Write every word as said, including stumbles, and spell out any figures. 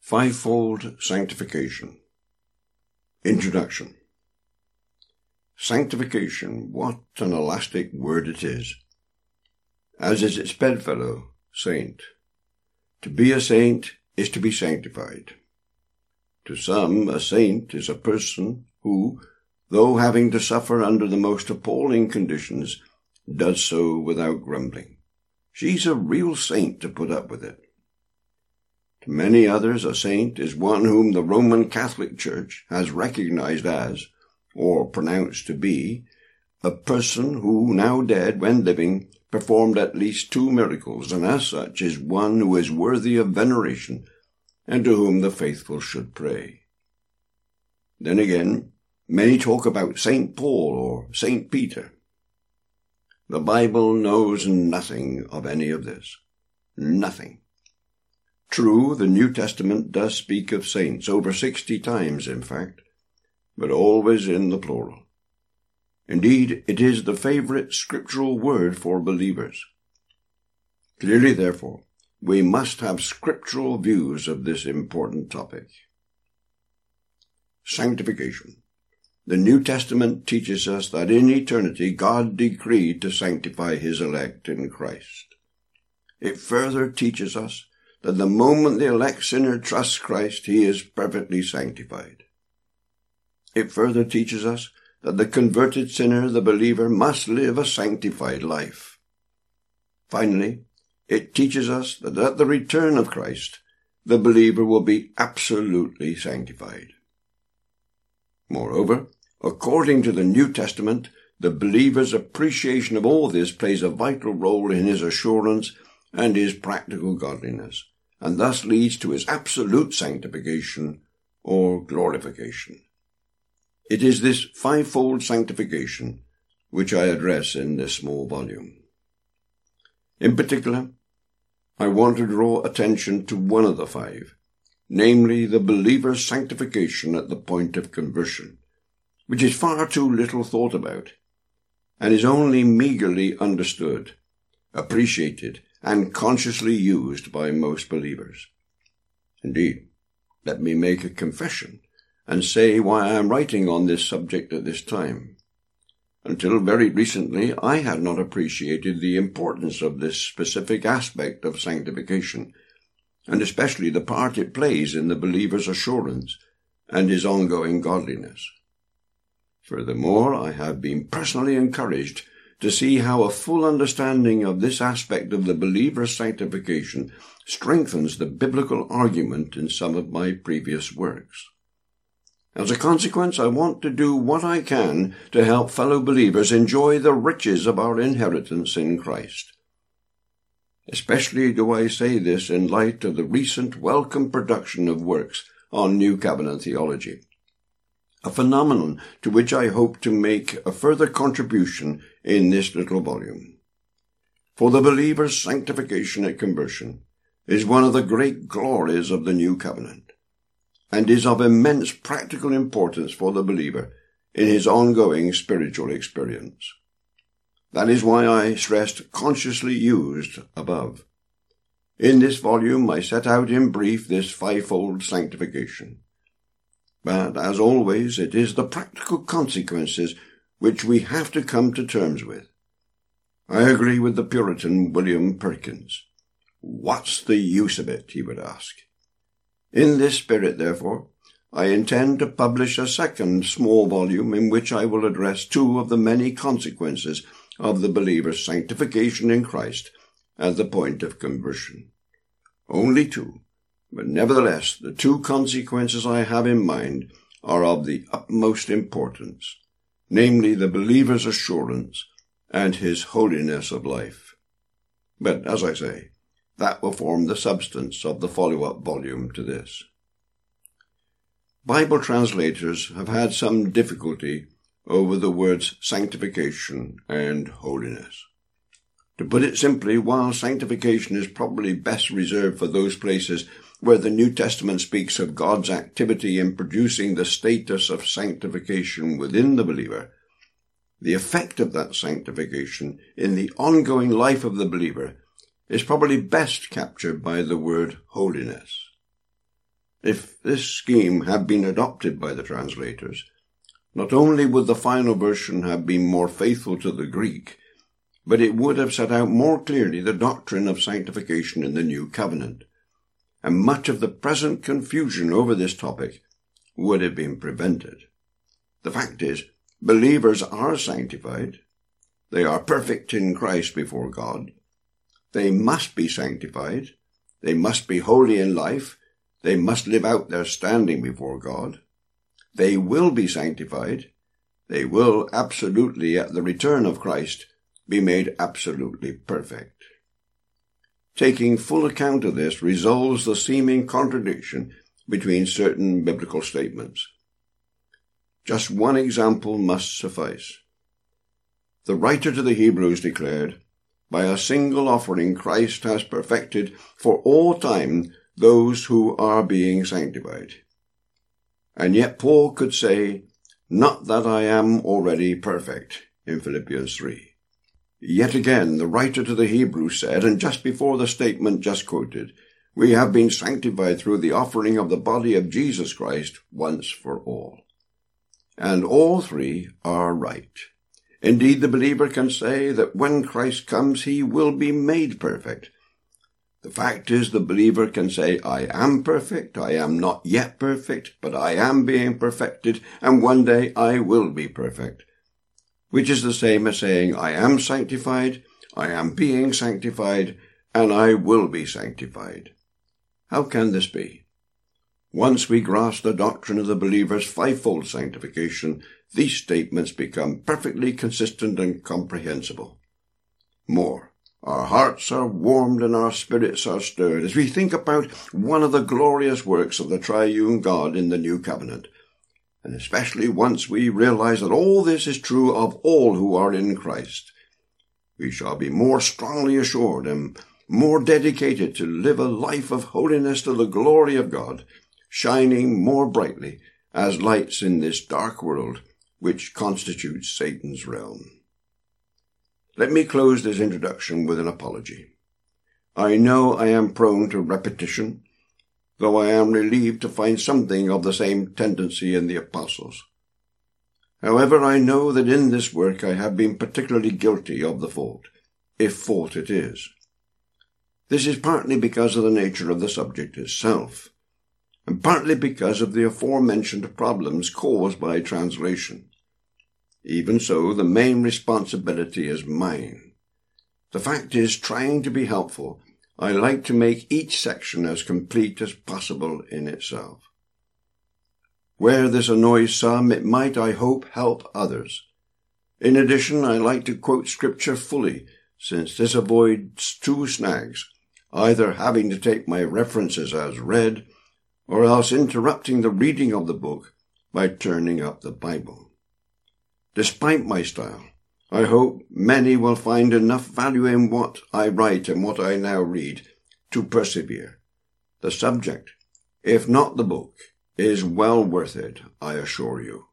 Fivefold Sanctification. Introduction. Sanctification, what an elastic word it is, as is its bedfellow, saint. To be a saint is to be sanctified. To some, a saint is a person who, though having to suffer under the most appalling conditions, does so without grumbling. She's a real saint to put up with it. To many others, a saint is one whom the Roman Catholic Church has recognized as, or pronounced to be, a person who, now dead when living, performed at least two miracles, and as such is one who is worthy of veneration, and to whom the faithful should pray. Then again, many talk about Saint Paul or Saint Peter. The Bible knows nothing of any of this. Nothing. True, the New Testament does speak of saints, over sixty times in fact, but always in the plural. Indeed, it is the favorite scriptural word for believers. Clearly, therefore, we must have scriptural views of this important topic. Sanctification. The New Testament teaches us that in eternity God decreed to sanctify his elect in Christ. It further teaches us that the moment the elect sinner trusts Christ, he is perfectly sanctified. It further teaches us that the converted sinner, the believer, must live a sanctified life. Finally, it teaches us that at the return of Christ, the believer will be absolutely sanctified. Moreover, according to the New Testament, the believer's appreciation of all this plays a vital role in his assurance and his practical godliness, and thus leads to his absolute sanctification or glorification. It is this fivefold sanctification which I address in this small volume. In particular, I want to draw attention to one of the five, namely the believer's sanctification at the point of conversion, which is far too little thought about, and is only meagerly understood, appreciated, and consciously used by most believers. Indeed, let me make a confession and say why I am writing on this subject at this time. Until very recently, I had not appreciated the importance of this specific aspect of sanctification, and especially the part it plays in the believer's assurance and his ongoing godliness. Furthermore, I have been personally encouraged to see how a full understanding of this aspect of the believer's sanctification strengthens the biblical argument in some of my previous works. As a consequence, I want to do what I can to help fellow believers enjoy the riches of our inheritance in Christ. Especially do I say this in light of the recent welcome production of works on New Covenant theology, a phenomenon to which I hope to make a further contribution in this little volume. For the believer's sanctification at conversion is one of the great glories of the New Covenant, and is of immense practical importance for the believer in his ongoing spiritual experience. That is why I stressed consciously used above. In this volume I set out in brief this fivefold sanctification. But, as always, it is the practical consequences which we have to come to terms with. I agree with the Puritan William Perkins. What's the use of it, he would ask. In this spirit, therefore, I intend to publish a second small volume in which I will address two of the many consequences of the believer's sanctification in Christ at the point of conversion. Only two. But nevertheless, the two consequences I have in mind are of the utmost importance, namely the believer's assurance and his holiness of life. But, as I say, that will form the substance of the follow-up volume to this. Bible translators have had some difficulty over the words sanctification and holiness. To put it simply, while sanctification is probably best reserved for those places where the New Testament speaks of God's activity in producing the status of sanctification within the believer, the effect of that sanctification in the ongoing life of the believer is probably best captured by the word holiness. If this scheme had been adopted by the translators, not only would the final version have been more faithful to the Greek, but it would have set out more clearly the doctrine of sanctification in the New Covenant, and much of the present confusion over this topic would have been prevented. The fact is, believers are sanctified. They are perfect in Christ before God. They must be sanctified. They must be holy in life. They must live out their standing before God. They will be sanctified. They will absolutely, at the return of Christ, be made absolutely perfect. Taking full account of this resolves the seeming contradiction between certain biblical statements. Just one example must suffice. The writer to the Hebrews declared, "By a single offering Christ has perfected for all time those who are being sanctified." And yet Paul could say, "Not that I am already perfect," in Philippians three. Yet again, the writer to the Hebrews said, and just before the statement just quoted, "We have been sanctified through the offering of the body of Jesus Christ once for all." And all three are right. Indeed, the believer can say that when Christ comes, he will be made perfect. The fact is, the believer can say, "I am perfect, I am not yet perfect, but I am being perfected, and one day I will be perfect," which is the same as saying, "I am sanctified, I am being sanctified, and I will be sanctified." How can this be? Once we grasp the doctrine of the believer's fivefold sanctification, these statements become perfectly consistent and comprehensible. More, our hearts are warmed and our spirits are stirred as we think about one of the glorious works of the triune God in the New Covenant, and especially once we realize that all this is true of all who are in Christ. We shall be more strongly assured and more dedicated to live a life of holiness to the glory of God, shining more brightly as lights in this dark world which constitutes Satan's realm. Let me close this introduction with an apology. I know I am prone to repetition, though I am relieved to find something of the same tendency in the apostles. However, I know that in this work I have been particularly guilty of the fault, if fault it is. This is partly because of the nature of the subject itself, and partly because of the aforementioned problems caused by translation. Even so, the main responsibility is mine. The fact is, trying to be helpful, I like to make each section as complete as possible in itself. Where this annoys some, it might, I hope, help others. In addition, I like to quote Scripture fully, since this avoids two snags, either having to take my references as read, or else interrupting the reading of the book by turning up the Bible. Despite my style, I hope many will find enough value in what I write and what I now read to persevere. The subject, if not the book, is well worth it, I assure you.